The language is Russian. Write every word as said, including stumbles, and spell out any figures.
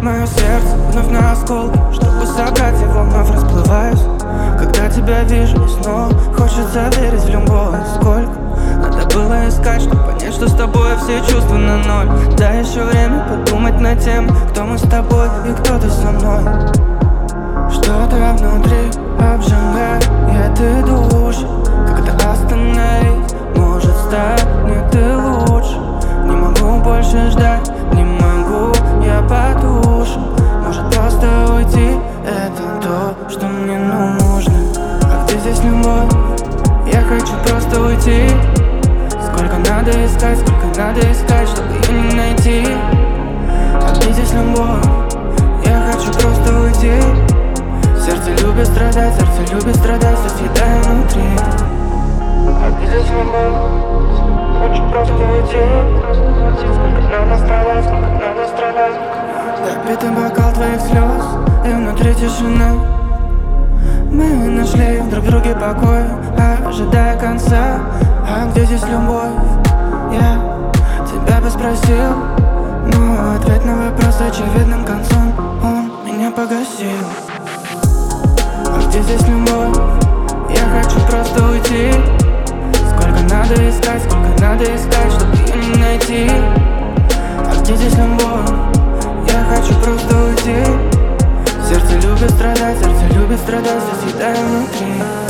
мое сердце вновь на осколки. Чтобы собрать его, вновь расплываюсь. Когда тебя вижу и снова хочется верить в любовь. Сколько надо было искать, чтобы понять, что с тобой все чувства на ноль. Дай еще время подумать над тем, кто мы с тобой и кто ты со мной. Что-то внутри обжигает, и душу. Когда остановить, может станет и лучше. Не могу больше ждать, не могу, я потушу. Может просто уйти, это то, что мне нужно. А где здесь любовь? Я хочу просто уйти. Сколько надо искать, сколько надо искать, чтобы ее не найти. А где здесь любовь? Я хочу просто уйти. Сердце любит страдать, сердце любит страдать, все съедая внутри. А где здесь любовь? Хочу просто уйти. Сколько надо страдать, сколько надо страдать. Допитый бокал твоих слез, и внутри тишина. Мы нашли друг в друге покой, ожидая конца. А где здесь любовь? Я тебя бы спросил, но ответ на вопрос очевидным концом он меня погасил. А где здесь любовь? Я хочу просто уйти. Сколько надо искать, сколько надо искать, чтобы ее не найти. А где здесь любовь? Я хочу просто уйти. Сердце любит страдать, сердце любит страдать, все съедая внутри.